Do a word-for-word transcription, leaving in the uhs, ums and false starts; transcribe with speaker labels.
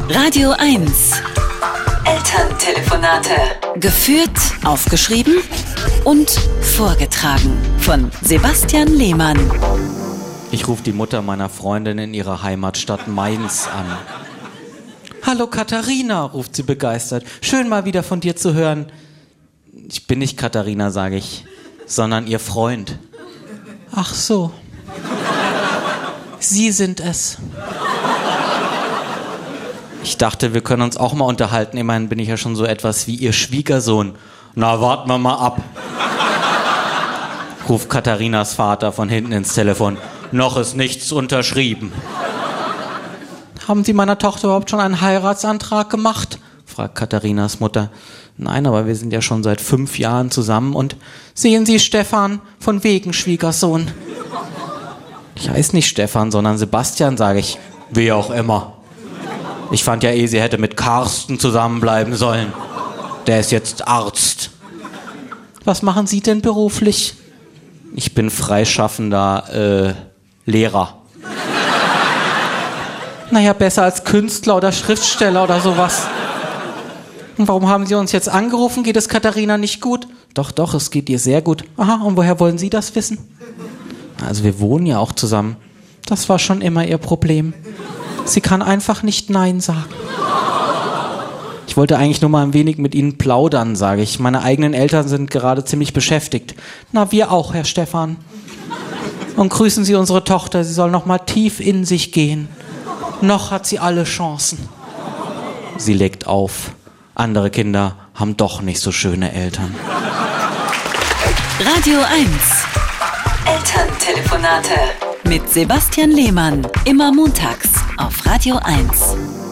Speaker 1: Radio eins. Elterntelefonate. Geführt, aufgeschrieben und vorgetragen von Sebastian Lehmann.
Speaker 2: Ich rufe die Mutter meiner Freundin in ihrer Heimatstadt Mainz an. Hallo Katharina, ruft sie begeistert. Schön mal wieder von dir zu hören. Ich bin nicht Katharina, sage ich, sondern ihr Freund. Ach so. Sie sind es. Ich dachte, wir können uns auch mal unterhalten. Immerhin bin ich ja schon so etwas wie ihr Schwiegersohn. Na, warten wir mal ab. Ruft Katharinas Vater von hinten ins Telefon. Noch ist nichts unterschrieben. Haben Sie meiner Tochter überhaupt schon einen Heiratsantrag gemacht? Fragt Katharinas Mutter. Nein, aber wir sind ja schon seit fünf Jahren zusammen und sehen Sie, Stefan, von wegen Schwiegersohn. Ich heiße nicht Stefan, sondern Sebastian, sage ich. Wie auch immer. Ich fand ja eh, sie hätte mit Carsten zusammenbleiben sollen. Der ist jetzt Arzt. Was machen Sie denn beruflich? Ich bin freischaffender äh, Lehrer. Naja, besser als Künstler oder Schriftsteller oder sowas. Und warum haben Sie uns jetzt angerufen? Geht es Katharina nicht gut? Doch, doch, es geht ihr sehr gut. Aha, und woher wollen Sie das wissen? Also wir wohnen ja auch zusammen. Das war schon immer ihr Problem. Sie kann einfach nicht Nein sagen. Ich wollte eigentlich nur mal ein wenig mit Ihnen plaudern, sage ich. Meine eigenen Eltern sind gerade ziemlich beschäftigt. Na, wir auch, Herr Stefan. Und grüßen Sie unsere Tochter, sie soll noch mal tief in sich gehen. Noch hat sie alle Chancen. Sie legt auf. Andere Kinder haben doch nicht so schöne Eltern.
Speaker 1: Radio eins. Elterntelefonate mit Sebastian Lehmann. Immer montags auf Radio eins.